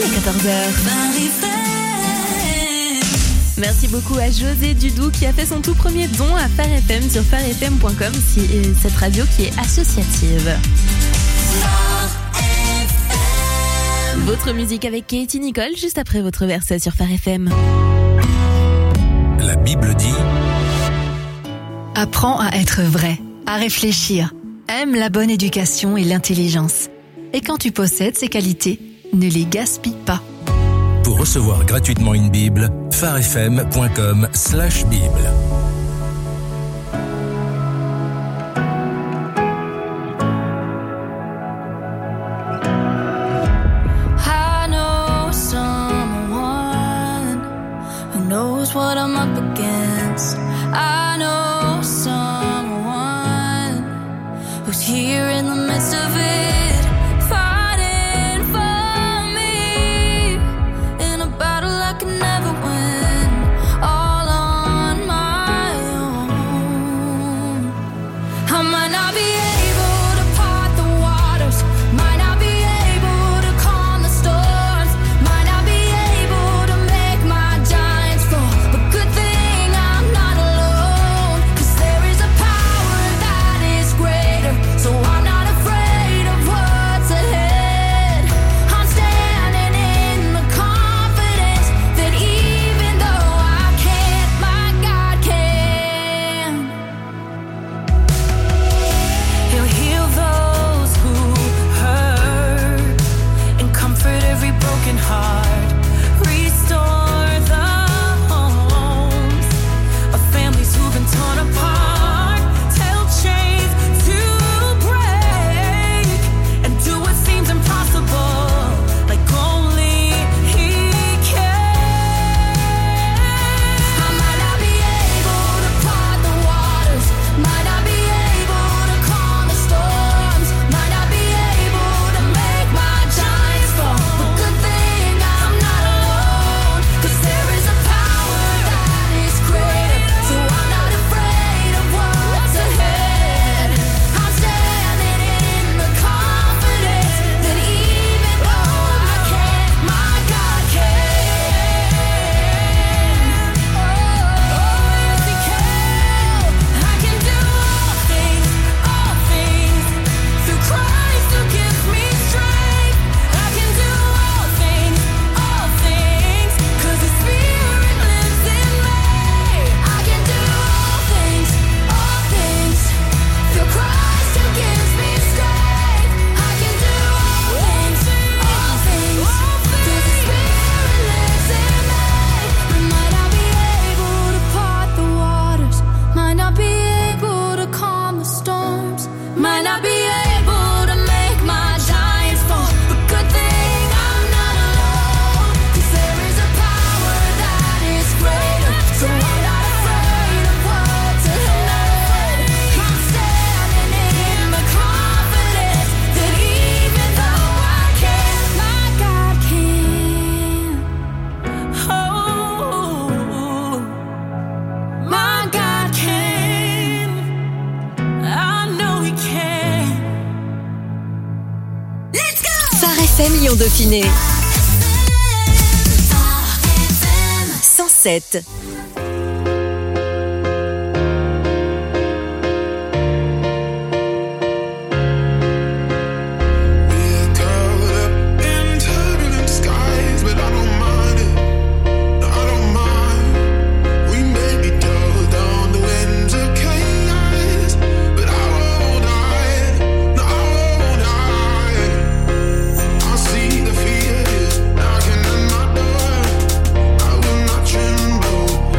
est 14h. Merci beaucoup à José Dudou qui a fait son tout premier don à Phare FM sur pharefm.com, cette radio qui est associative. Votre musique avec Katie Nicole juste après votre verset sur Phare FM. La Bible dit: Apprends à être vrai, à réfléchir. Aime la bonne éducation et l'intelligence. Et quand tu possèdes ces qualités, ne les gaspille pas. Pour recevoir gratuitement une Bible, pharefm.com/Bible. I know someone who knows what I'm up against. I know someone who's here in the midst of it. Dauphiné 107. I will not tremble.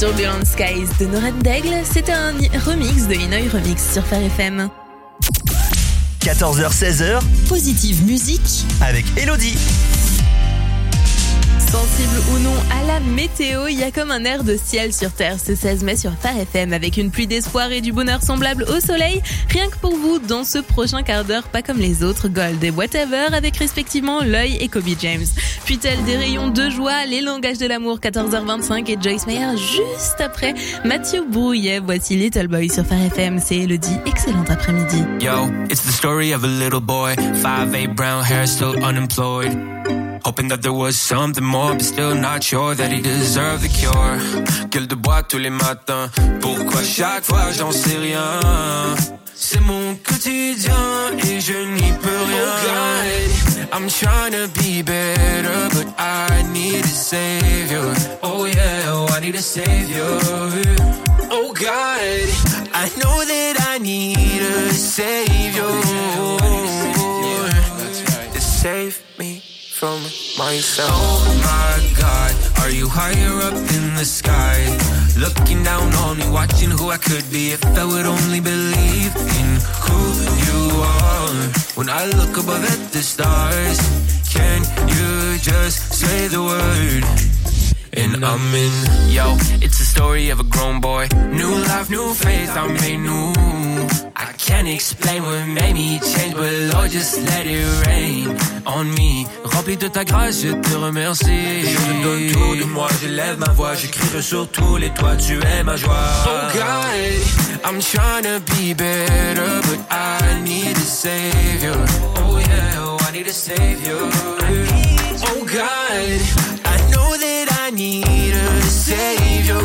Turbulent Skies de Norette Daigle, c'était un remix de Inouï Remix sur Phare FM. 14h-16h, Positive musique avec Elodie. Sensible ou non à la météo, il y a comme un air de ciel sur terre ce 16 mai sur Phare FM avec une pluie d'espoir et du bonheur semblable au soleil. Rien que pour vous, dans ce prochain quart d'heure, pas comme les autres, Gold et Whatever avec respectivement L'Oeil et Kobe James. Puis tel des rayons de joie, Les Langages de l'amour 14h25 et Joyce Meyer juste après Mathieu Brouillet. Voici Little Boy sur Phare FM, c'est Elodie, excellent après-midi. Yo, it's the story of a little boy, 5'8", brown hair, still unemployed. Hoping that there was something more, but still not sure that he deserved the cure. Gueule de bois tous les matins, pourquoi chaque fois j'en sais rien? C'est mon quotidien et je n'y peux rien. Oh God, I'm trying to be better, but I need a savior. Oh yeah, oh I need a savior. Oh God, I know that I need a savior. To save me from myself. Oh my God, are you higher up in the sky? Looking down on me, watching who I could be if I would only believe in who you are. When I look above at the stars, can you just say the word? And I'm in, yo, it's the story of a grown boy. New life, new faith, I'm made new. I can't explain what made me change, but Lord, just let it rain on me. Rempli de ta grâce, je te remercie. Je te donne tout de moi, j'élève ma voix, j'écris sur tous les toits, tu es ma joie. Oh God, I'm trying to be better, but I need a savior. Oh yeah, oh I need a savior. Oh God, I know that I need a savior.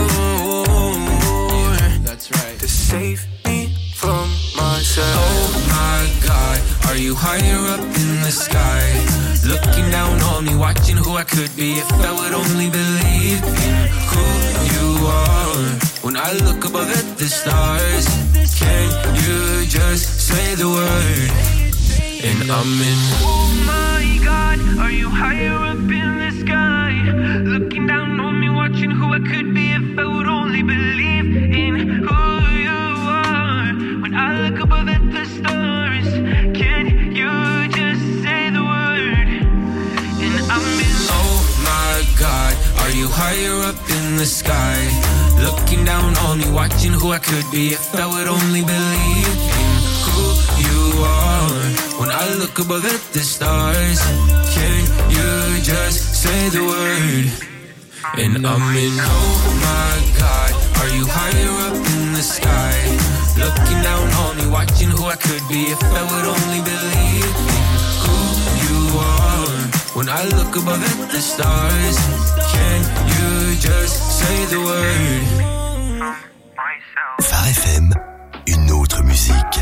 That's right. To save me from myself. Oh my God, are you higher up in the sky? Looking down on me, watching who I could be if I would only believe in who you are. When I look above at the stars, can you just say the word? And I'm in. Oh my God, are you higher up in the sky? Looking down on me, watching who I could be if I would only believe in who you are. When I look above at the stars, can you just say the word? And I'm in. Oh my God, are you higher up in the sky? Looking down on me, watching who I could be if I would only believe in who you are. When I look above at the stars, can you just say the word? And I'm in. Oh my God, are you higher up in the sky? Looking down on me, watching who I could be if I would only believe in who you are. When I look above at the stars, can you just say the word? Phare FM, une autre musique.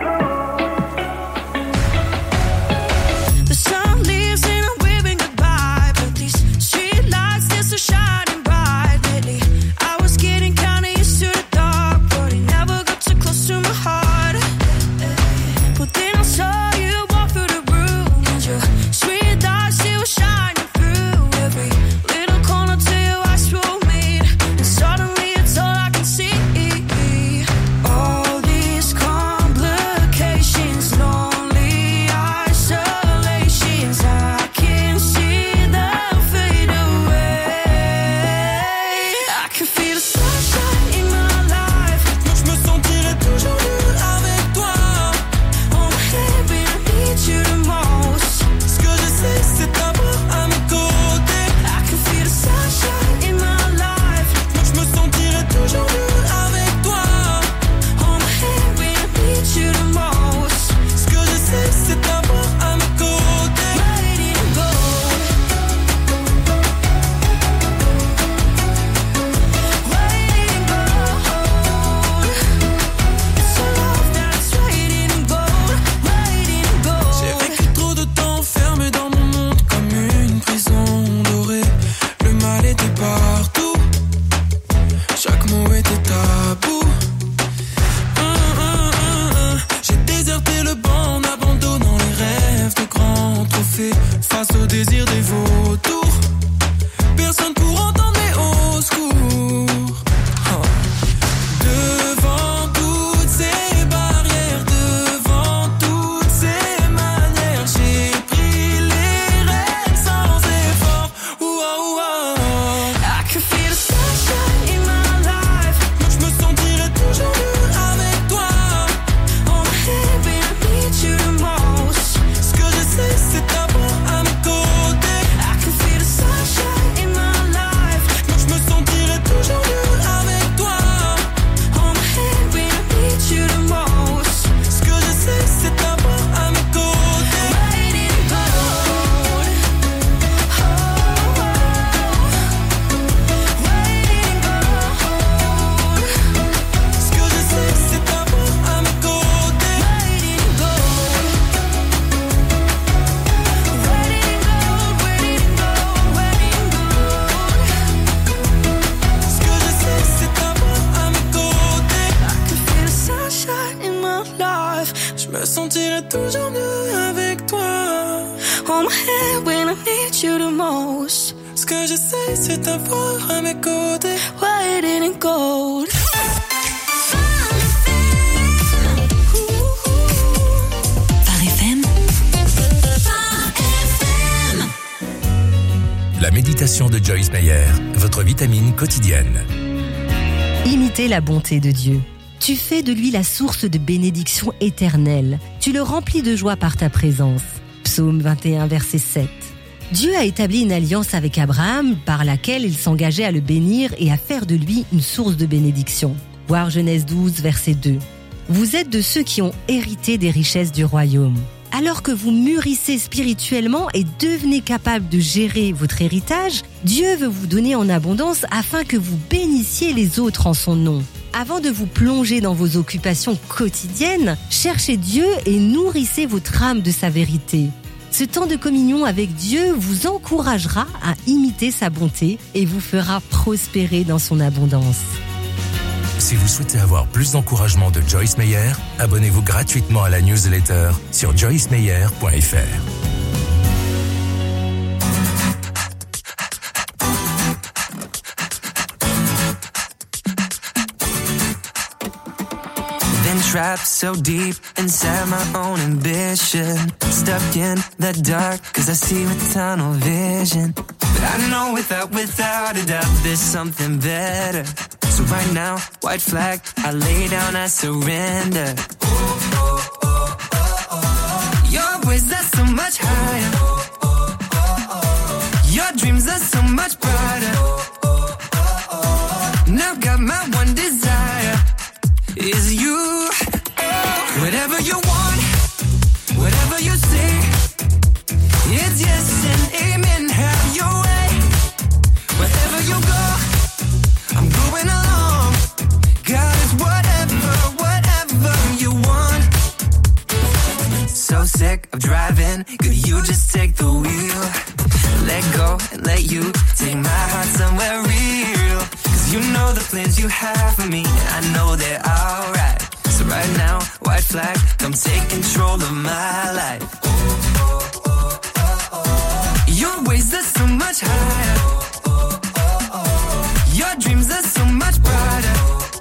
The sun leaves and I'm waving goodbye, but these street lights, they're so shining bright lately. I was getting kinda used to the dark, but it never got too close to my heart. But then I saw you walk through the room, and your street lights, they were shining through every little corner till your eyes rolled me, and suddenly it's sentirais toujours mieux avec toi. Hold my hand when I need you the most. Ce que j'essaie, c'est t'avoir à mes côtés. White and gold. La méditation de Joyce Meyer, votre vitamine quotidienne. Imitez la bonté de Dieu. Tu fais de lui la source de bénédiction éternelle. Tu le remplis de joie par ta présence. Psaume 21, verset 7. Dieu a établi une alliance avec Abraham par laquelle il s'engageait à le bénir et à faire de lui une source de bénédiction. Voir Genèse 12, verset 2. Vous êtes de ceux qui ont hérité des richesses du royaume. Alors que vous mûrissez spirituellement et devenez capable de gérer votre héritage, Dieu veut vous donner en abondance afin que vous bénissiez les autres en son nom. Avant de vous plonger dans vos occupations quotidiennes, cherchez Dieu et nourrissez votre âme de sa vérité. Ce temps de communion avec Dieu vous encouragera à imiter sa bonté et vous fera prospérer dans son abondance. Si vous souhaitez avoir plus d'encouragement de Joyce Meyer, abonnez-vous gratuitement à la newsletter sur joycemeyer.fr. Been trapped so deep inside my own ambition. Stuck in the dark cause I see with tunnel vision. But I know without a doubt there's something better. So right now, white flag, I lay down, I surrender. Your ways are so much higher. Your dreams are so much brighter. Now got my one desire is you. Whatever you want, whatever you say, it's yes and amen, have your way. Wherever you go, I'm going along. God is whatever you want. So sick of driving, could you just take the wheel? Let go and let you take my heart somewhere real. Cause you know the plans you have for me, I know they're alright. So right now, white flag, come take control of my life. Your ways are so much higher. Your dreams are so much brighter.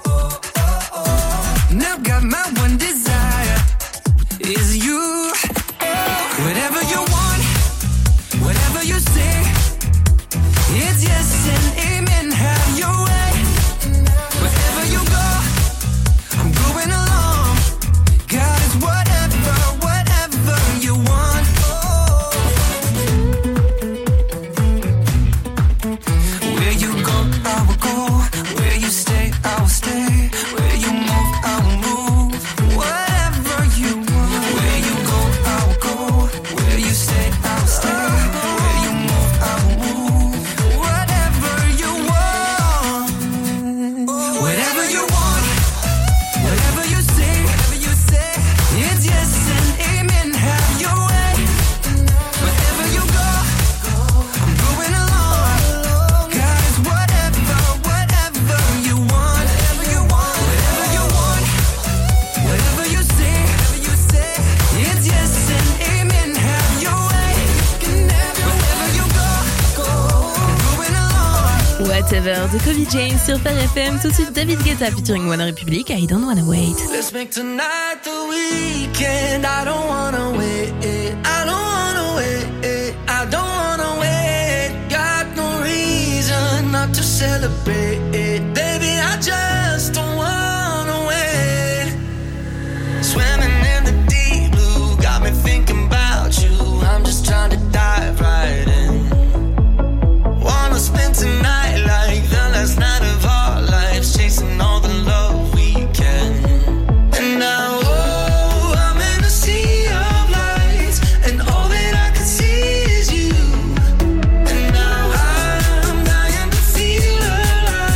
Now got my one desire is you. Whatever you want, whatever you say, it's yes and amen, have your way. Wherever you go, I'm going along. God is whatever you want. Where you go, I will go. Where you stay, I will stay. Where you move, I will move. Whatever you want. Where you go, I will go. Where you stay, I will stay. Where you move, I will move. Whatever you want. Whatever you want. Whatever you say. It's yes and amen, have your way. Wherever you go, I'm going along. God is whatever you want. Whatever you want, whatever you say, it's yes and amen, have your way. Wherever you go, I'm going along. Whatever de Kobe James sur Phare FM. Tout de suite David Guetta featuring One Republic, I Don't Wanna Wait. Let's make tonight the weekend. I don't wanna wait. I don't wanna wait. I don't wanna wait. Got no reason not to celebrate. Baby, I just don't wanna wait. Swimming in the deep blue got me thinking about you. I'm just trying to dive right in. Wanna spend tonight like the last night of our lives, chasing all the love we can. And now, oh, I'm in a sea of lights, and all that I can see is you. And now I'm dying to feel alive.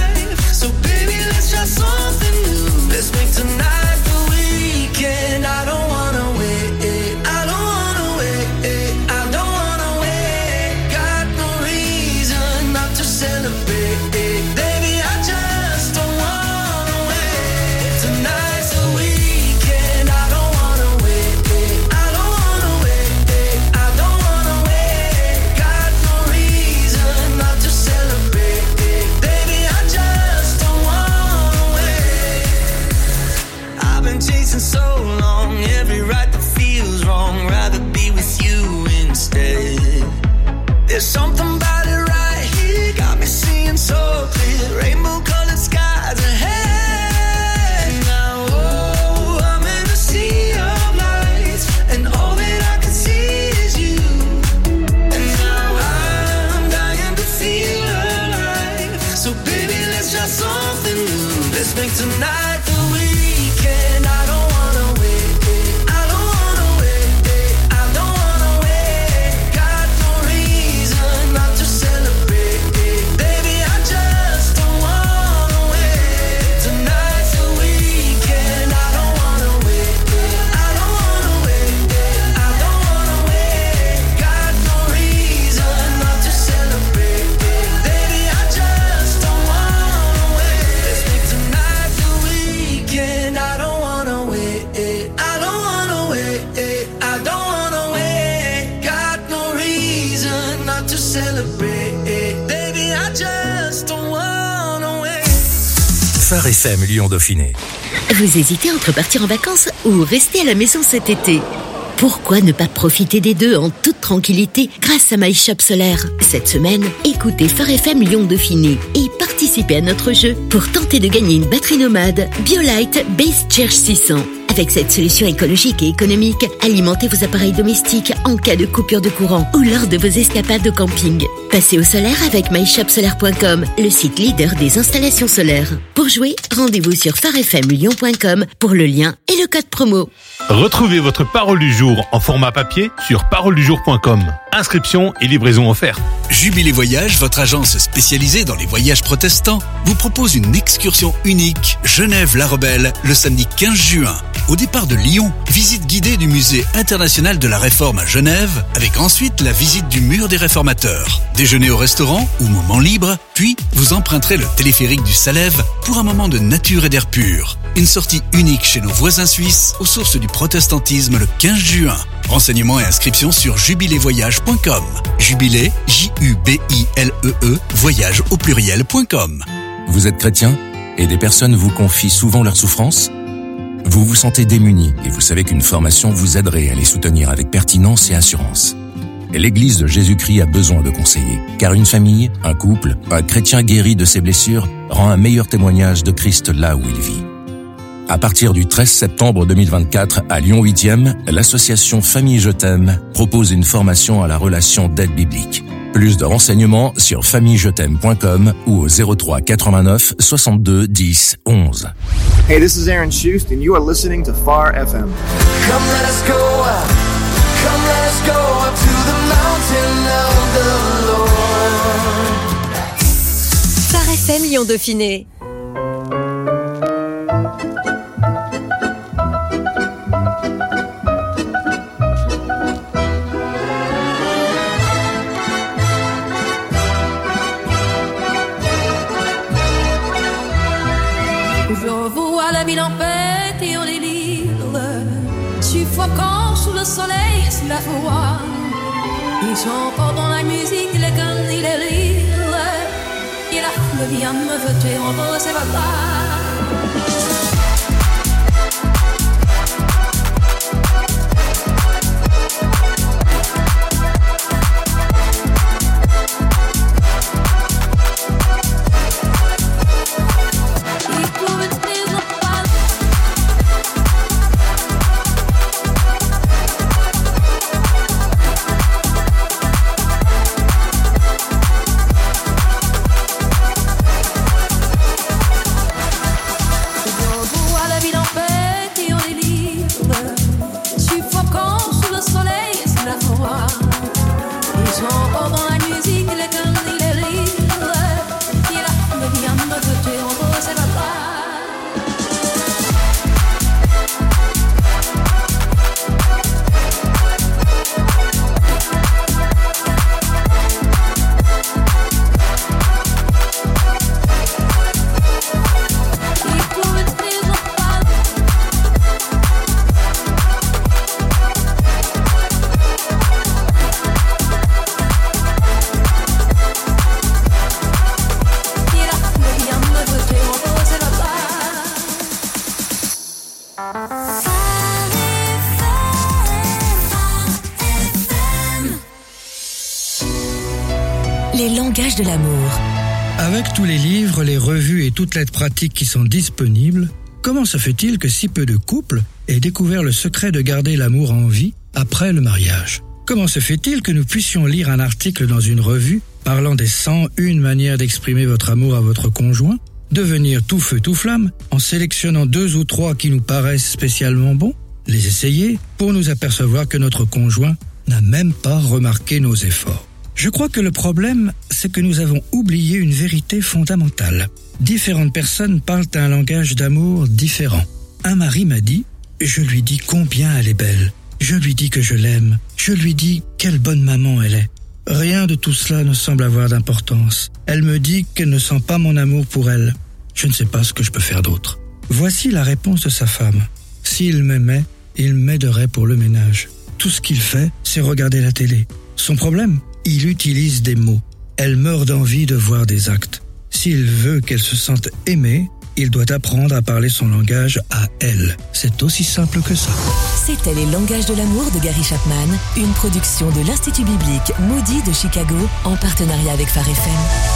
Phare FM Lyon-Dauphiné. Vous hésitez entre partir en vacances ou rester à la maison cet été? Pourquoi ne pas profiter des deux en toute tranquillité grâce à My Shop Solaire? Cette semaine, écoutez Phare FM Lyon-Dauphiné et participez à notre jeu pour tenter de gagner une batterie nomade BioLite Base Charge 600. Avec cette solution écologique et économique, alimentez vos appareils domestiques en cas de coupure de courant ou lors de vos escapades au camping. Passez au solaire avec myshopsolaire.com, le site leader des installations solaires. Pour jouer, rendez-vous sur pharefmlyon.com pour le lien et le code promo. Retrouvez votre parole du jour en format papier sur paroledujour.com. Inscription et livraison offerte. Jubilé Voyage, votre agence spécialisée dans les voyages protestants, vous propose une excursion unique Genève-La Rebelle le samedi 15 juin. Au départ de Lyon, visite guidée du musée international de la Réforme à Genève, avec ensuite la visite du mur des réformateurs. Déjeuner au restaurant ou moment libre, puis vous emprunterez le téléphérique du Salève pour un moment de nature et d'air pur. Une sortie unique chez nos voisins suisses aux sources du protestantisme le 15 juin. Renseignements et inscriptions sur jubilévoyage.com. Jubilé, J-U-B-I-L-E-E, voyage au pluriel.com. Vous êtes chrétien et des personnes vous confient souvent leurs souffrances? Vous vous sentez démuni et vous savez qu'une formation vous aiderait à les soutenir avec pertinence et assurance. L'Église de Jésus-Christ a besoin de conseillers, car une famille, un couple, un chrétien guéri de ses blessures rend un meilleur témoignage de Christ là où il vit. À partir du 13 septembre 2024 à Lyon 8e, l'association Famille Je t'aime propose une formation à la relation d'aide biblique. Plus de renseignements sur famillejet'aime.com ou au 03 89 62 10 11. Hey, this is Aaron Schust and you are listening to Phare FM. Come let us go up. Come let us go up to the mountain of the Lord. Phare FM Lyon-Dauphiné. Je vois la ville en fête et en délire, suffoquant sous le soleil, sous la foi. Ils chantent dans la musique, les cannes et les rires. Et la foule vient me jeter en beau ses batailles. Les langages de l'amour. Avec tous les livres, les revues et toute l'aide pratique qui sont disponibles, comment se fait-il que si peu de couples aient découvert le secret de garder l'amour en vie après le mariage? Comment se fait-il que nous puissions lire un article dans une revue parlant des 101 manières d'exprimer votre amour à votre conjoint, devenir tout feu tout flamme en sélectionnant 2 ou 3 qui nous paraissent spécialement bons, les essayer pour nous apercevoir que notre conjoint n'a même pas remarqué nos efforts? Je crois que le problème, c'est que nous avons oublié une vérité fondamentale. Différentes personnes parlent un langage d'amour différent. Un mari m'a dit « Je lui dis combien elle est belle. Je lui dis que je l'aime. Je lui dis quelle bonne maman elle est. » Rien de tout cela ne semble avoir d'importance. Elle me dit qu'elle ne sent pas mon amour pour elle. Je ne sais pas ce que je peux faire d'autre. Voici la réponse de sa femme. S'il m'aimait, il m'aiderait pour le ménage. Tout ce qu'il fait, c'est regarder la télé. Son problème ? Il utilise des mots. Elle meurt d'envie de voir des actes. S'il veut qu'elle se sente aimée, il doit apprendre à parler son langage à elle. C'est aussi simple que ça. C'était Les Langages de l'amour de Gary Chapman, une production de l'Institut biblique Moody de Chicago en partenariat avec Phare FM.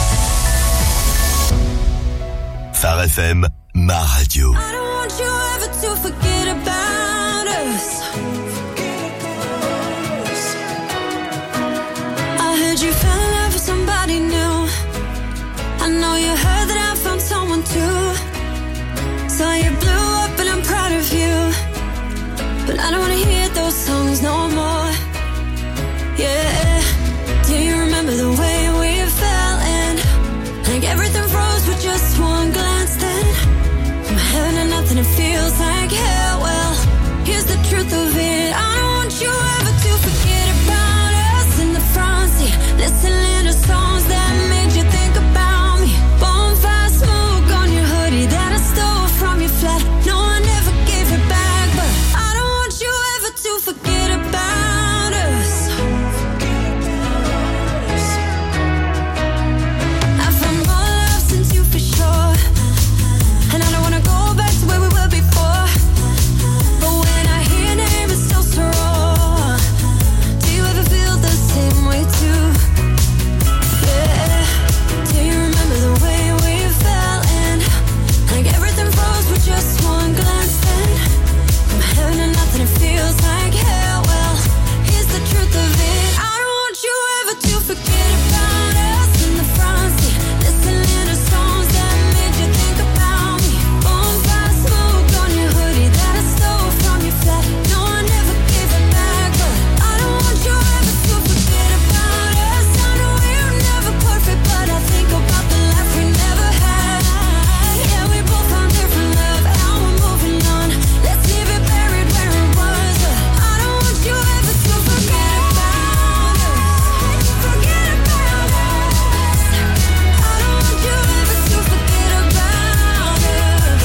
Phare FM, ma radio. I don't want you ever to forget about us. I heard you fell in love with somebody new. I know you heard that I found someone too. So you blew up and I'm proud of you. But I don't wanna hear those songs no more. Yeah. Do you remember the way we fell in? Like everything froze with just one glance then. From heaven to nothing it feels like hell. Well, here's the truth of it. I don't want you ever to forget about us in the front seat. Listening to songs that made you think about me. Bonfire smoke on your hoodie that I stole from your flat. No, I never gave it back, but I don't want you ever to forget about us. I found more love since you for sure, and I don't wanna go back to where we were before. But when I hear your name, it's so raw. Do you ever feel the same way too? Yeah. Do you remember the way we fell in? Like everything froze with just one glance then. From heaven to nothing, it feels like hell. Well, here's the truth of it. I don't want you ever to forget about us in the front seat. Listening to songs that made you think about me. Bonfire smoke on your hoodie that I stole from your flat. No, I never gave it back, but I don't want you ever to forget about us. I know we're never perfect, but I think about the life we never had. Yeah, we both found different love, now we're moving on. Let's leave it buried where it was, but I don't want you ever to forget about us. Forget about us. I don't want you ever to forget about us.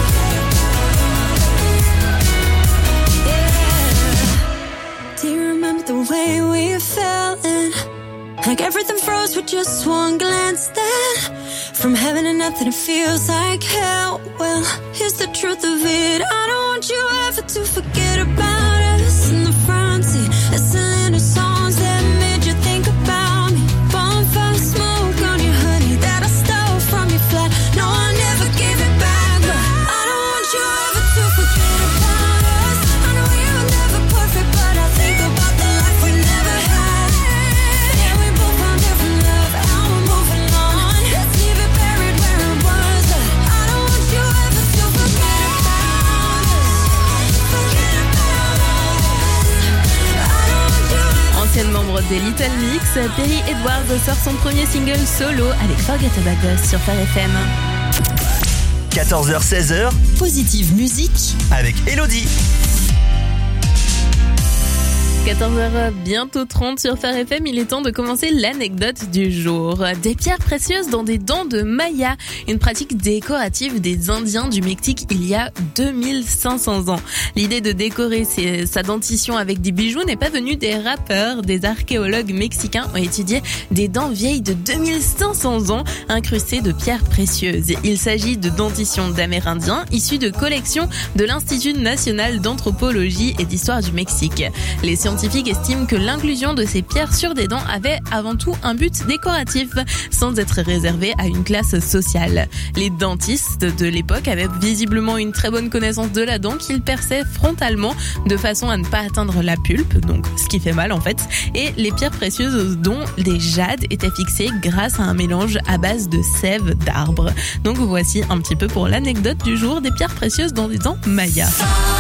Yeah. Do you remember the way we fell in? Like everything froze with just one glance then. From heaven to nothing, it feels like hell. Well, here's the truth of it. I don't want you ever to forget about us in the front seat. Listening to songs that made you think about me. Bonfire smoke on your hoodie that I stole from your flat. No, I never gave it back, but I don't want you ever to forget about us. I know we were never perfect, but I think about the life we never had. Yeah, we both found different love, now we're moving on. Let's leave it buried where it was, but I don't want you ever to forget about us. Forget about us. I don't want you ever. Ancienne membre des Little Mix, Perry Edwards sort son premier single solo avec Forget About Us sur Phare FM. 14h-16h, Positive musique avec Elodie. 14h bientôt 30 sur Phare FM, il est temps de commencer l'anecdote du jour. Des pierres précieuses dans des dents de Maya, une pratique décorative des Indiens du Mexique il y a 2500 ans. L'idée de décorer sa dentition avec des bijoux n'est pas venue des rappeurs. Des archéologues mexicains ont étudié des dents vieilles de 2500 ans incrustées de pierres précieuses. Il s'agit de dentitions d'Amérindiens issues de collections de l'Institut national d'anthropologie et d'histoire du Mexique. Les scientifiques estiment que l'inclusion de ces pierres sur des dents avait avant tout un but décoratif, sans être réservé à une classe sociale. Les dentistes de l'époque avaient visiblement une très bonne connaissance de la dent qu'ils perçaient frontalement de façon à ne pas atteindre la pulpe, donc ce qui fait mal en fait, et les pierres précieuses dont les jades étaient fixées grâce à un mélange à base de sève d'arbre. Donc voici un petit peu pour l'anecdote du jour des pierres précieuses dans des dents Maya.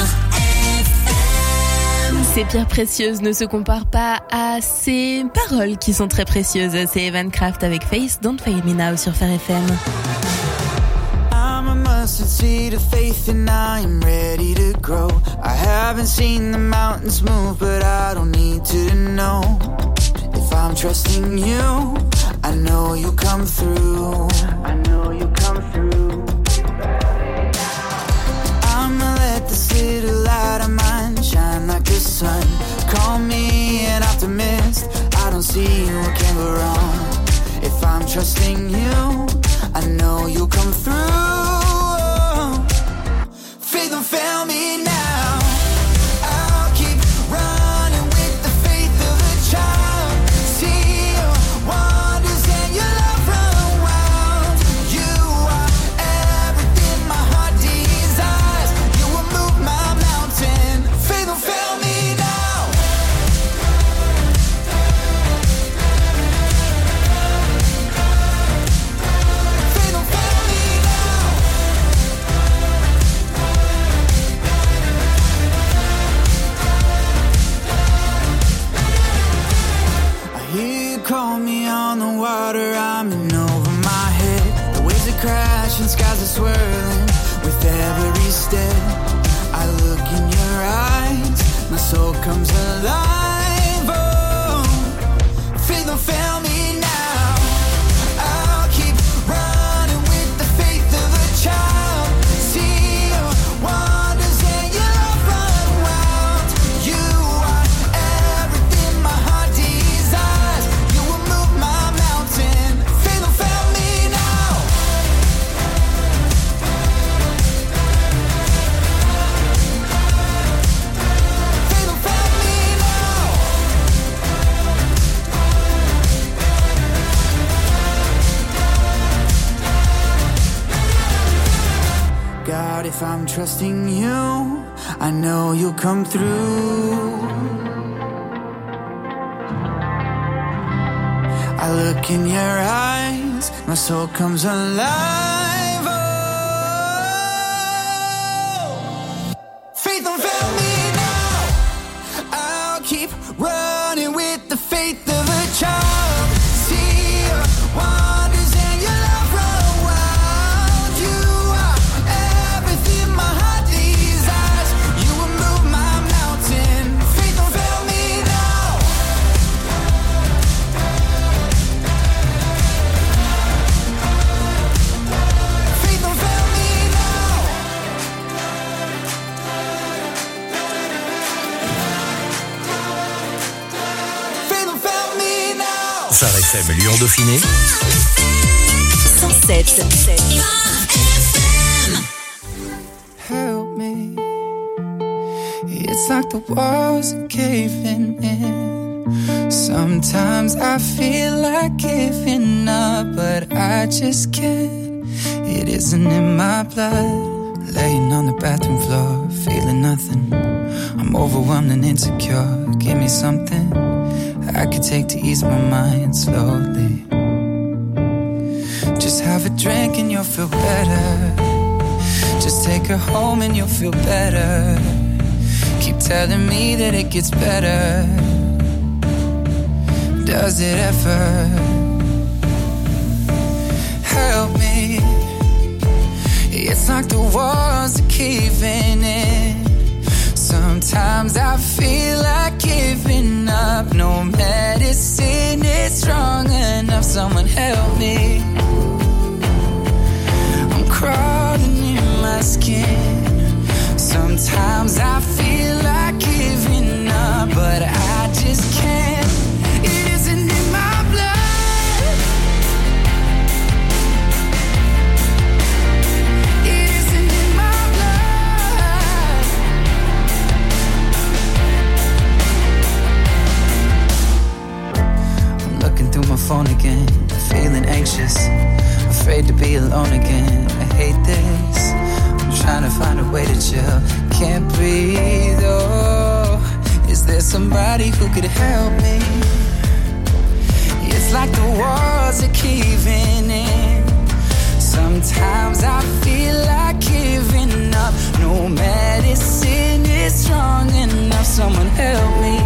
Ces pierres précieuses ne se comparent pas à ces paroles qui sont très précieuses. C'est Evan Kraft avec Face Don't Fail Me Now sur Phare FM. I'm a mustard seed of faith and I'm ready to grow. I haven't seen the mountains move, but I don't need to know. If I'm trusting you, I know you come through. I know you come through. I'ma let this little light of mine shine like the sun. Call me an optimist, I don't see what can go wrong. If I'm trusting you, I know you'll come through. fail me now. I'll keep running with the faith of a child. See your wonders and your love run wild. You are everything my heart desires. You will move my mountain. Faith don't fail me now. Faith don't fail me now. I hear you call me on the water, I'm in over my head. The waves are crashing, skies are swirling with every step. I look in your eyes, my soul comes alive. Oh, faith don't fail me now. I'll keep running with the faith of a child. See your wonders and your love run wild. You are everything my heart desires. You will move my mountain. Faith don't fail me now. Faith don't fail me now. God, if I'm trusting you, I know you'll come through. I look in your eyes, my soul comes alive. Oh, faith don't fail me now. I'll keep running with the faith of a child. See your wonders and your love run wild. You are everything my heart desires. You will move my mountain. Faith don't fail me now. Faith don't fail me now. Faith don't fail me now. Phare FM Lyon Dauphiné 107. Help me. It's like the walls are caving in. Sometimes I feel like giving up, but I just can't. It isn't in my blood. Laying on the bathroom floor, feeling nothing. I'm overwhelmed and insecure. Give me something I could take to ease my mind slowly. Just have a drink and you'll feel better. Just take her home and you'll feel better. Keep telling me that it gets better. Does it ever? Help me. It's like the walls are caving in. Sometimes I feel like giving up. No medicine is strong enough. Someone help me. I'm crawling in my skin. Sometimes I feel like giving up, but I just can't. It isn't in my blood. It isn't in my blood. I'm looking through my phone again, feeling anxious, afraid to be alone again. I hate this. I'm trying to find a way to chill. Can't breathe, oh. Is there somebody who could help me? It's like the walls are caving in. Sometimes I feel like giving up. No medicine is strong enough. Someone help me.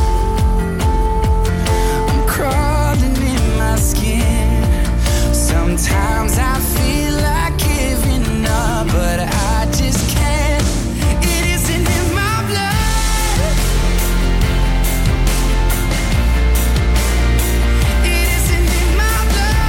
I'm crawling in my skin. Sometimes I feel like giving up, but I just can't. It isn't in my blood. It isn't in my blood.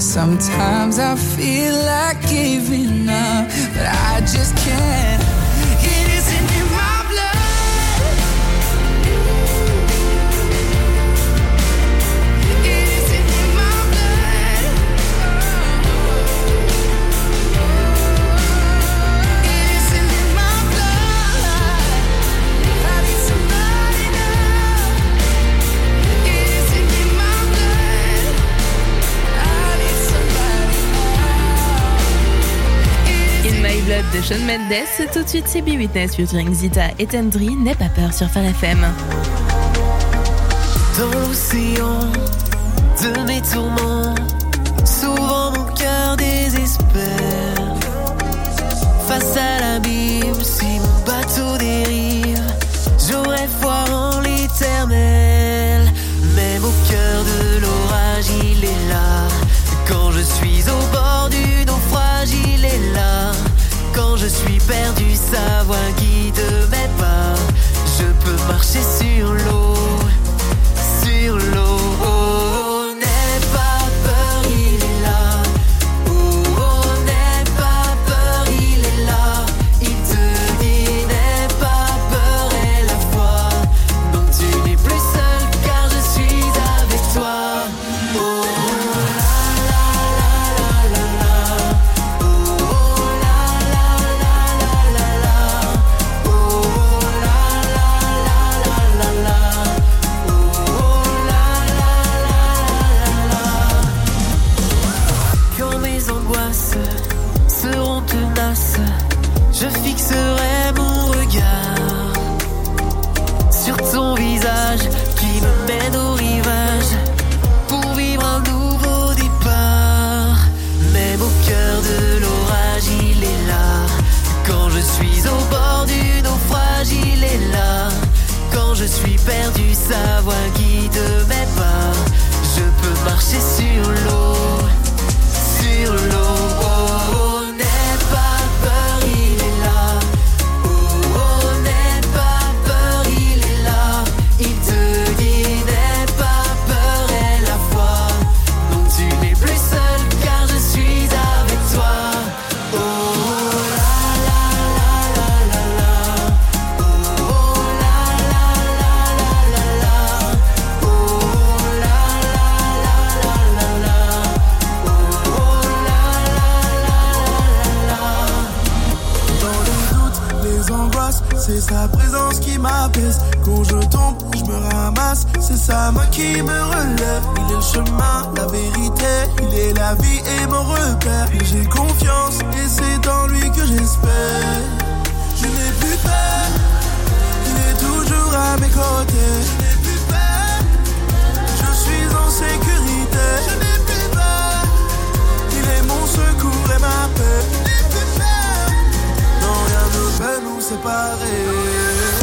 Sometimes I feel like giving up, but I just can't. It isn't in my blood. It isn't in my blood. It isn't in my blood. I need somebody now. It isn't in my blood. I need somebody now. In My Blood de Shawn Mendes, tout de suite c'est Be Witness featuring Zita et Tendry, N'aie pas peur sur Phare FM. Dans l'océan de mes tourments, souvent mon cœur désespère. Face à l'abîme, si mon bateau dérive, j'aurais foi en l'éternel. Même au cœur de l'orage, il est là. Quand je suis au bord du naufrage, il est là. Quand je suis perdu, sa voix guide mes pas. Je peux marcher sur l'eau, sur l'eau. Oh, n'aie pas peur, il est là. Oh, oh, n'aie pas peur, il est là. Il te dit, n'aie pas peur et la foi. Non, tu n'es plus seul car je suis avec toi. Oh, quand mes angoisses seront tenaces, je fixerai mon regard sur ton visage qui me mène au rivage pour vivre un nouveau départ. Même au cœur de l'orage, il est là. Quand je suis au bord du naufrage, il est là. Quand je suis perdu, sa voix guide mes pas. Je peux marcher sur l'eau, sur l'eau. Oh, oh, n'aie pas peur, il est là. Oh, oh, n'aie pas peur, il est là. Il te dit, n'aie pas peur et la foi. Non, tu n'es plus seul car je suis avec toi. Oh, la la la la la la. Oh, la la la la la la. Oh, la la la la la la. Oh, la la la la la la. Dans les doutes, les angoisses, c'est sa présence qui m'apaise. Quand je tombe, je me ramasse, c'est sa main qui me relève. Il est le chemin, la vérité, il est la vie et mon repère. J'ai confiance et c'est en lui que j'espère. Je n'ai plus peur, il est toujours à mes côtés. Je n'ai plus peur, je suis en sécurité. Je n'ai plus peur, il est mon secours et ma paix. Je n'ai plus peur, non rien ne peut nous séparer.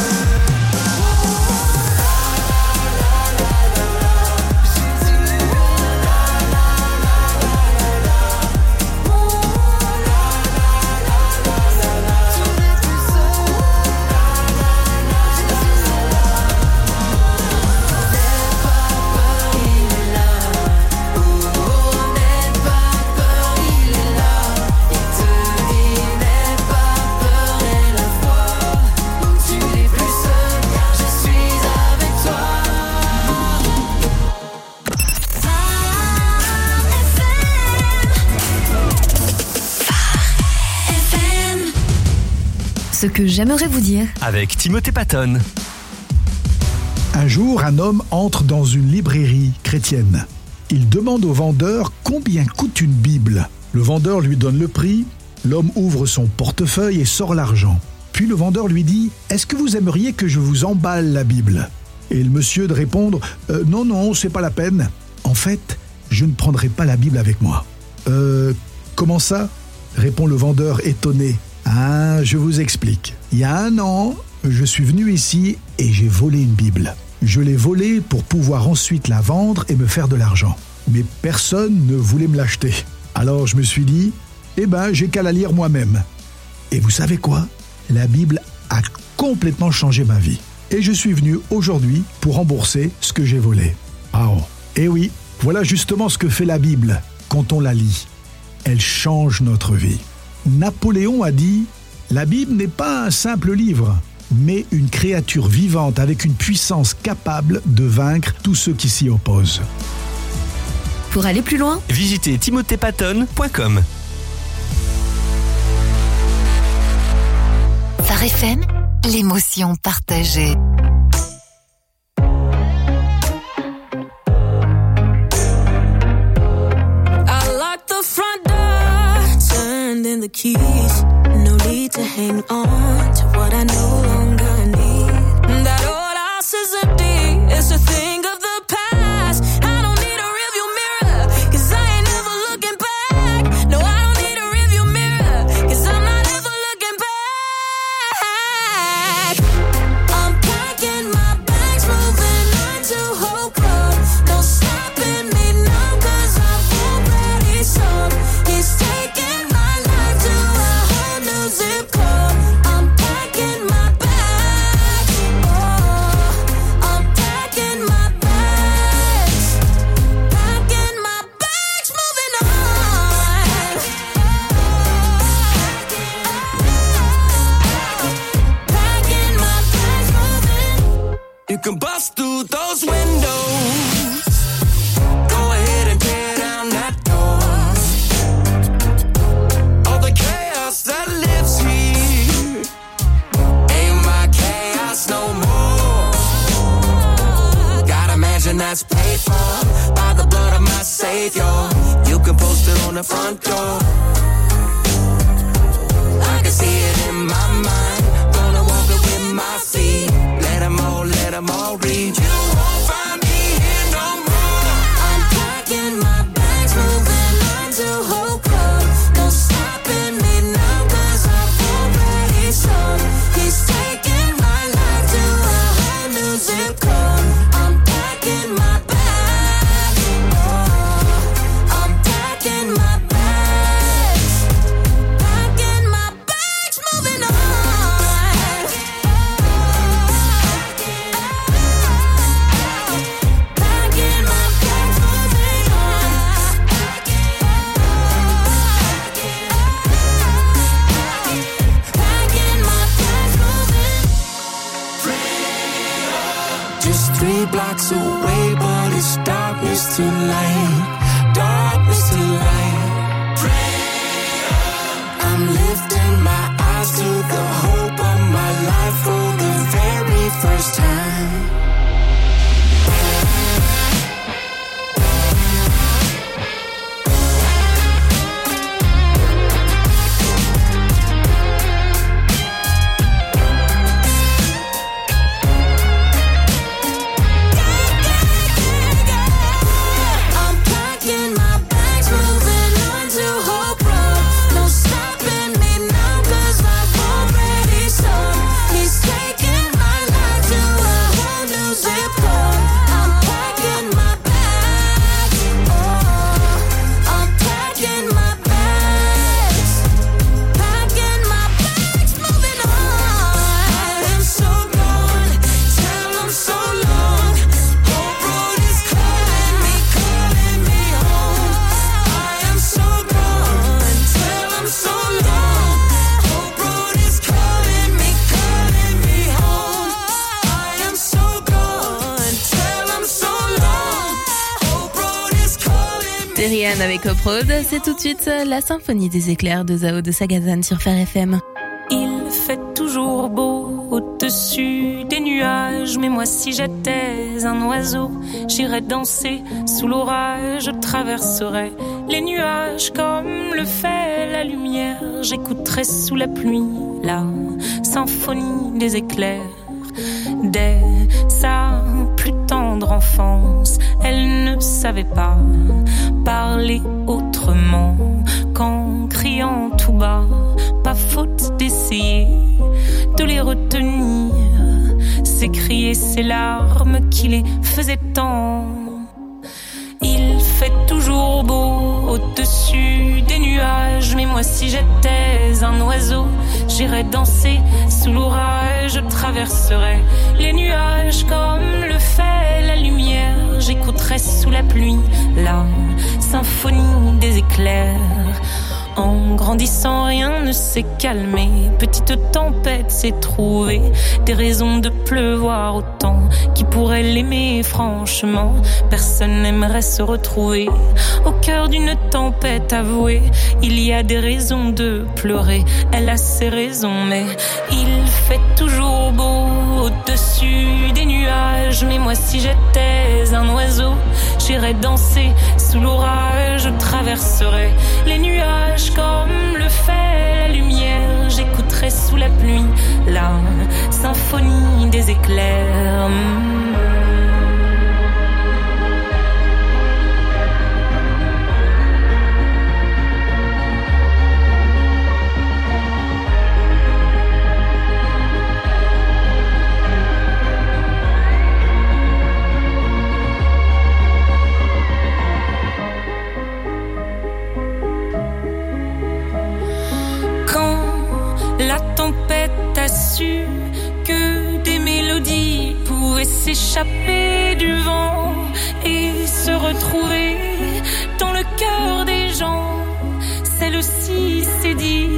Ce que j'aimerais vous dire. Avec Timothée Patton. Un jour, un homme entre dans une librairie chrétienne. Il demande au vendeur combien coûte une Bible. Le vendeur lui donne le prix. L'homme ouvre son portefeuille et sort l'argent. Puis le vendeur lui dit « Est-ce que vous aimeriez que je vous emballe la Bible ?» Et le monsieur de répondre « Non, c'est pas la peine. En fait, je ne prendrai pas la Bible avec moi. » Comment ça ?» répond le vendeur étonné. « Ah, je vous explique. Il y a 1 an, je suis venu ici et j'ai volé une Bible. Je l'ai volée pour pouvoir ensuite la vendre et me faire de l'argent. Mais personne ne voulait me l'acheter. Alors je me suis dit, j'ai qu'à la lire moi-même. Et vous savez quoi ? La Bible a complètement changé ma vie. Et je suis venu aujourd'hui pour rembourser ce que j'ai volé. Ah oh. Et oui, voilà justement ce que fait la Bible. quand on la lit. Elle change notre vie. Napoléon a dit « La Bible n'est pas un simple livre, mais une créature vivante avec une puissance capable de vaincre tous ceux qui s'y opposent. » Pour aller plus loin, visitez timothépatton.com. Phare FM, l'émotion partagée. In the keys, no need to hang on to what I no longer need. That old house is empty, it's a thing of the past. I don't need a rearview mirror, 'cause I ain't never looking back. No, I don't need a rearview mirror, 'cause I'm not ever looking back. I'm packing my bags, moving on to Hope Road. No stopping me now, 'cause I've already sold. He's taking my life to a whole new zip code. I'm packing my bags. Oh, I'm packing my bags. Packing my bags, moving on. Packing my bags, moving. You can bust through those windows. Go ahead and tear down that door. All the chaos that lives here ain't my chaos no more. Got a mansion that's paid for by the blood of my Savior. You can post it on the front door. I can see it in my mind. Gonna walk it with my feet. Let them all read. You won't find me here no more. I'm packing my bags, moving on to Hope Road. No stopping me now, 'cause I've already sold. He's taking my life to a whole new zip code. I'm packing my bags. Oh, I'm packing my bags. Packing my bags, moving on. Packing my bags, moving on. Packing my bags, moving. Just 3 blocks away, but it's darkness to light. Darkness to light. I'm lifting my eyes to the hope of my life for the very first time. I'm packing my bags, moving on to Hope Road. No stopping me now, 'cause I've already sold. He's taking my life to a whole new zip code. I'm packing my bags. Oh, I'm packing my bags. Packing my bags, moving on. I'm so gone, tell 'em so long. Hope Road is calling me home. I am so gone, tell 'em so long. Hope Road is calling me home. I am so gone, tell 'em so long. Hope Road is calling me. C'est Rihanna avec Hope Road. C'est tout de suite la symphonie des éclairs de Zao de Sagazan sur Phare FM. Il fait toujours beau au-dessus des nuages, mais moi si j'étais un oiseau, j'irais danser sous l'orage, je traverserais les nuages comme le fait la lumière, j'écouterais sous la pluie la symphonie des éclairs. Dès sa plus tendre enfance, elle ne savait pas parler autrement qu'en criant tout bas. Pas faute d'essayer de les retenir, s'écrier ces larmes qui les faisaient tant. Il fait toujours beau au-dessus des nuages, mais moi si j'étais un oiseau, j'irai danser sous l'orage, je traverserai les nuages comme le fait la lumière. J'écouterai sous la pluie la symphonie des éclairs. En grandissant, rien ne s'est calmé. Petite tempête s'est trouvée, des raisons de pleuvoir autant. Qui pourrait l'aimer franchement? Personne n'aimerait se retrouver au cœur d'une tempête avouée. Il y a des raisons de pleurer, elle a ses raisons, mais il fait toujours beau au-dessus des nuages. Mais moi si j'étais un oiseau, j'irais danser sous l'orage, je traverserais les nuages comme le fait la lumière. J'écouterai sous la pluie la symphonie des éclairs. La tempête a su que des mélodies pouvaient s'échapper du vent et se retrouver dans le cœur des gens. Celle-ci c'est dire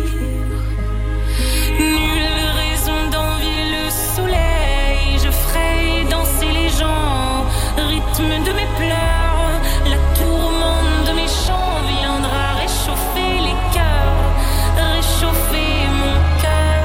nulle raison d'envier le soleil. Je ferai danser les gens, rythme de mes pleurs. La tourmente de mes chants viendra réchauffer les cœurs, réchauffer mon cœur.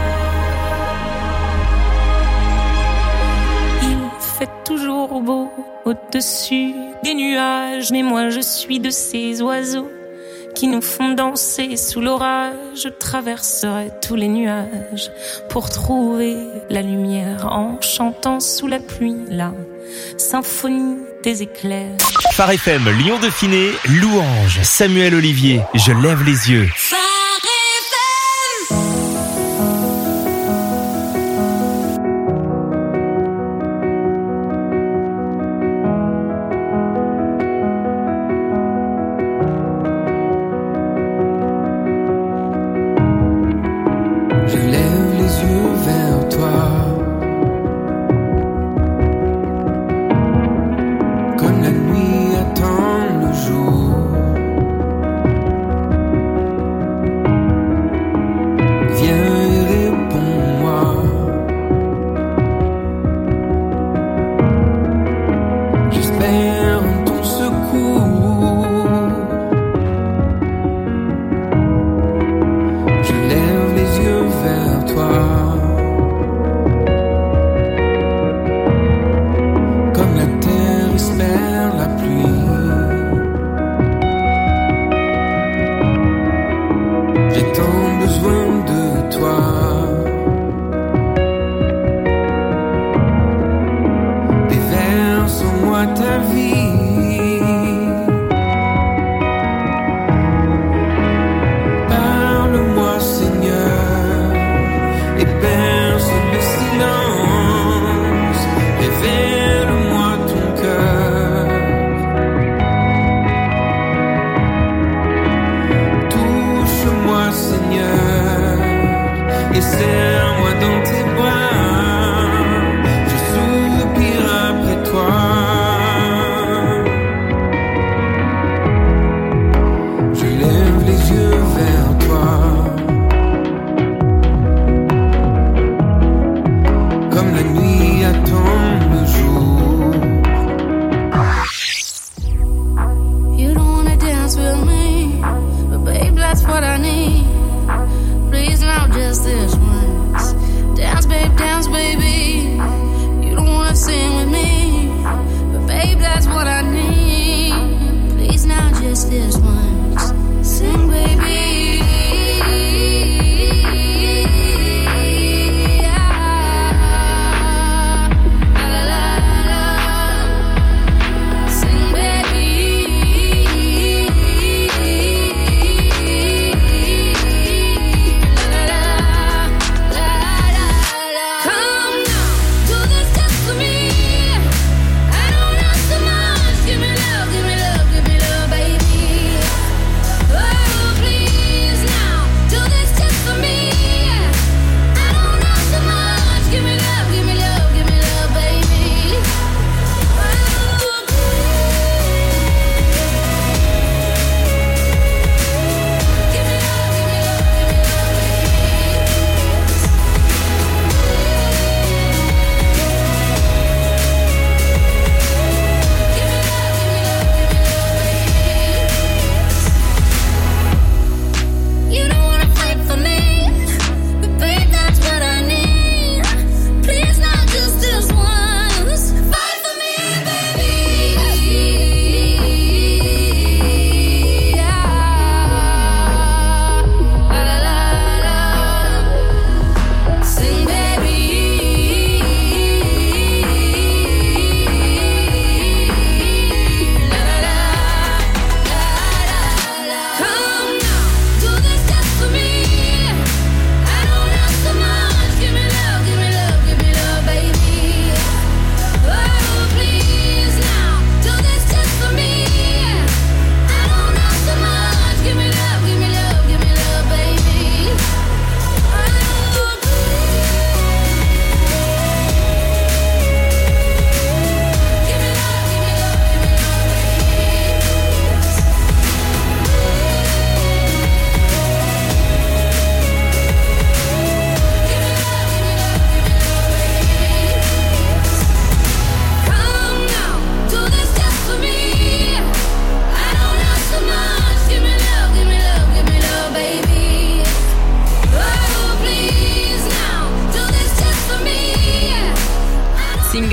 Il fait toujours beau au-dessus des nuages, mais moi je suis de ces oiseaux qui nous font danser sous l'orage. Je traverserai tous les nuages pour trouver la lumière en chantant sous la pluie la symphonie des éclairs. Phare FM, Lyon Dauphiné, Louange, Samuel Olivier, je lève les yeux. What I need, please not just this once. Dance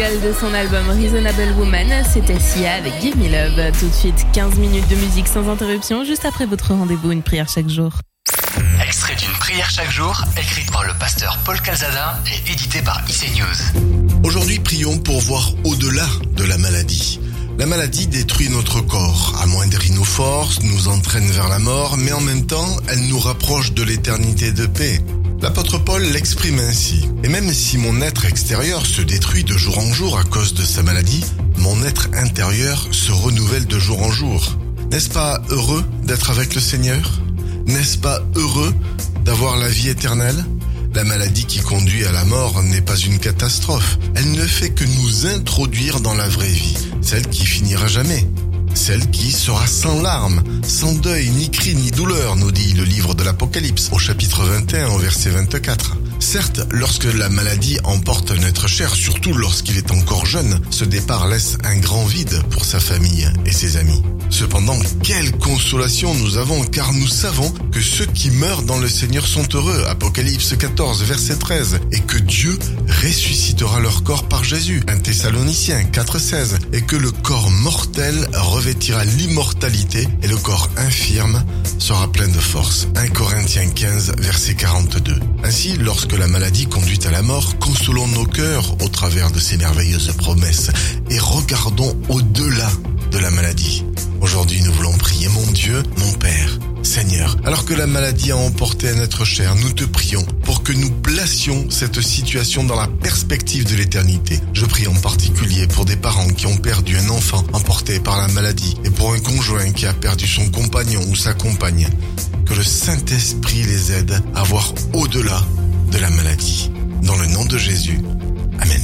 single de son album Reasonable Woman, c'était Sia avec Give Me Love. Tout de suite, 15 minutes de musique sans interruption, juste après votre rendez-vous, une prière chaque jour. Extrait d'une prière chaque jour, écrite par le pasteur Paul Calzada et édité par IC News. Aujourd'hui, prions pour voir au-delà de la maladie. La maladie détruit notre corps, amoindrit nos forces, nous entraîne vers la mort, mais en même temps, elle nous rapproche de l'éternité de paix. L'apôtre Paul l'exprime ainsi. Et même si mon être extérieur se détruit de jour en jour à cause de sa maladie, mon être intérieur se renouvelle de jour en jour. N'est-ce pas heureux d'être avec le Seigneur ? N'est-ce pas heureux d'avoir la vie éternelle ? La maladie qui conduit à la mort n'est pas une catastrophe. Elle ne fait que nous introduire dans la vraie vie, celle qui finira jamais. Celle qui sera sans larmes, sans deuil, ni cri, ni douleur, nous dit le livre de l'Apocalypse, au chapitre 21, au verset 24. Certes, lorsque la maladie emporte un être cher, surtout lorsqu'il est encore jeune, ce départ laisse un grand vide pour sa famille et ses amis. Cependant, quelle consolation nous avons, car nous savons que ceux qui meurent dans le Seigneur sont heureux, Apocalypse 14, verset 13, et que Dieu ressuscitera leur corps par Jésus, 1 Thessaloniciens 4, 16, et que le corps mortel revêtira l'immortalité et le corps infirme sera plein de force, 1 Corinthiens 15, verset 42. Ainsi, lorsque la maladie conduit à la mort, consolons nos cœurs au travers de ces merveilleuses promesses et regardons au-delà de la maladie. Aujourd'hui, nous voulons prier, mon Dieu, mon Père, Seigneur. Alors que la maladie a emporté un être cher, nous te prions pour que nous placions cette situation dans la perspective de l'éternité. Je prie en particulier pour des parents qui ont perdu un enfant emporté par la maladie et pour un conjoint qui a perdu son compagnon ou sa compagne. Que le Saint-Esprit les aide à voir au-delà de la maladie. Dans le nom de Jésus. Amen.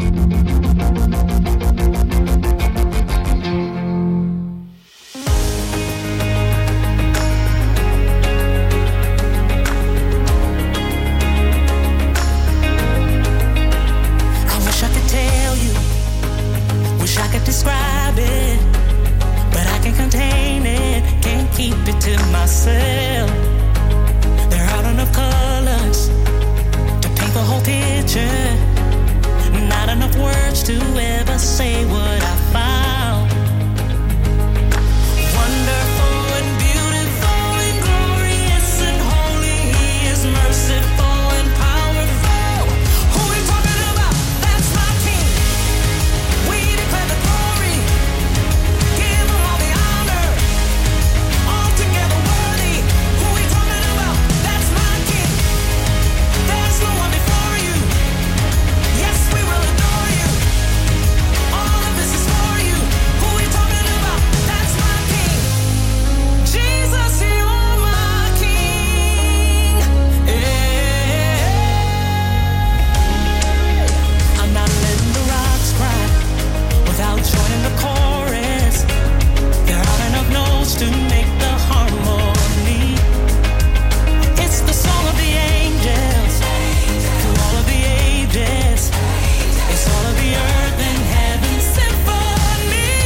Describe it, but I can't contain it, can't keep it to myself. There aren't enough colors to paint the whole picture, not enough words to ever say what I found. Wonderful and beautiful and glorious and holy, He is merciful and powerful. Who are you talking about? That's my King. We declare the glory, give Him all the honor, altogether worthy. Who are you talking about? That's my King. There's no one before you. Yes, we will adore you. All of this is for you. Who are you talking about? That's my King. Jesus, you're my King. I'm not letting the rocks cry without joining the chorus. There aren't enough notes to make the harmony. It's the song of the angels through all of the ages. It's all of the earth and heaven's symphony.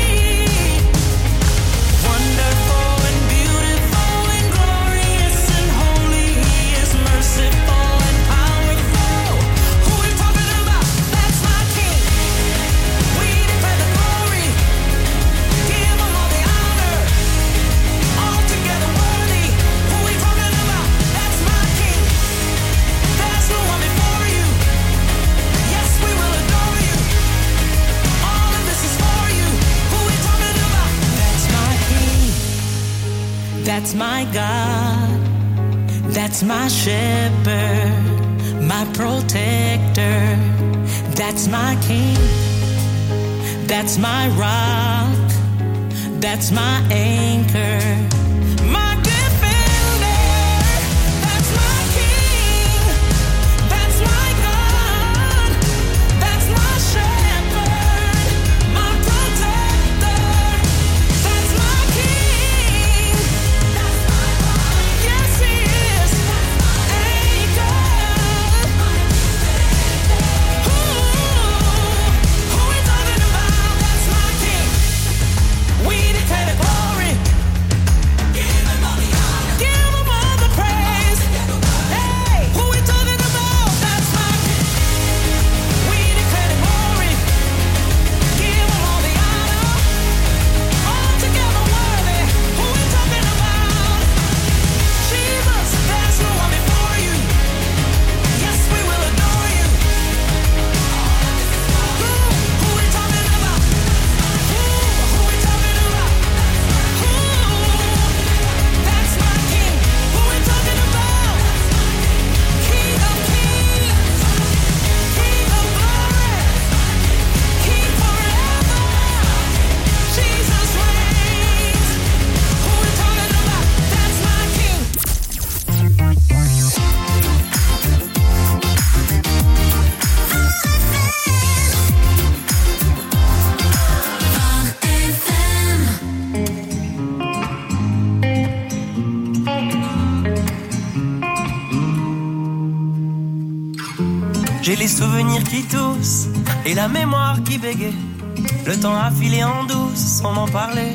Wonderful and beautiful and glorious and holy, He is merciful and powerful. Who are you talking about? That's my King. We declare the glory, give Him all the honor, altogether worthy. Who are you talking about? That's my King. There's no one before you. Yes, we will adore you. All of this is for you. Who are you talking about? That's my King. That's my God. That's my shepherd, my protector. That's my King. That's my rock. That's my anchor. My defender. That's my King. That's my God. That's my shepherd, my protector. That's my King. That's my rock. Yes, He is. Anchor. Who are you talking about? That's my King. We declare the glory, J'ai les souvenirs qui toussent et la mémoire qui bégaye. Le temps a filé en douce sans m'en parler.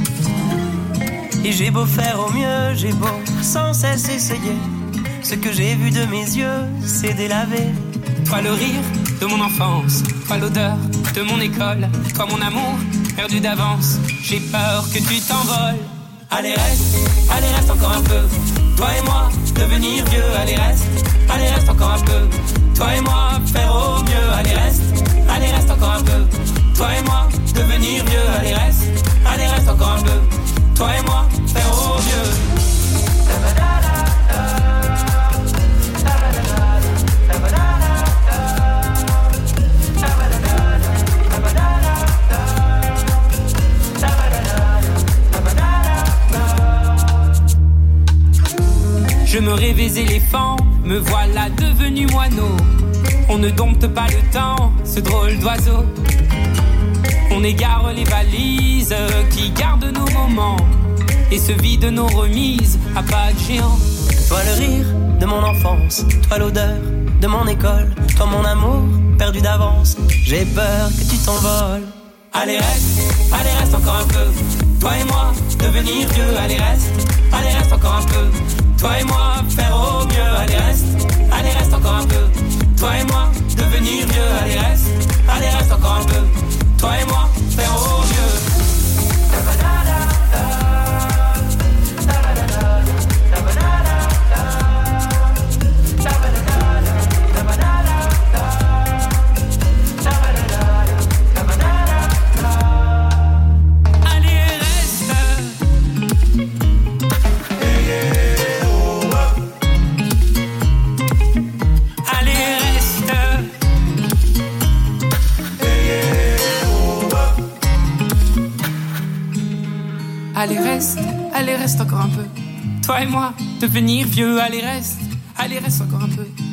Et j'ai beau faire au mieux, j'ai beau sans cesse essayer. Ce que j'ai vu de mes yeux, c'est délavé. Toi le rire de mon enfance, toi l'odeur de mon école, toi mon amour perdu d'avance. J'ai peur que tu t'envoles. Allez reste encore un peu. Toi et moi, devenir vieux. Allez reste encore un peu. Toi et moi, faire au mieux. Allez reste encore un peu. Toi et moi, devenir vieux. Allez reste encore un peu. Toi et moi, faire au mieux. Je me rêvais éléphant, me voilà devenu moineau. On ne dompte pas le temps, ce drôle d'oiseau. On égare les valises qui gardent nos moments et se vident nos remises à pas de géant. Toi le rire de mon enfance, toi l'odeur de mon école, toi mon amour perdu d'avance. J'ai peur que tu t'envoles. Allez reste encore un peu. Toi et moi, devenir vieux. Allez reste encore un peu. Toi et moi, faire au mieux. Allez reste encore un peu. Toi et moi, devenir vieux. Allez reste encore un peu. Toi et moi, faire au mieux. Allez reste encore un peu. Toi et moi, devenir vieux, allez reste encore un peu.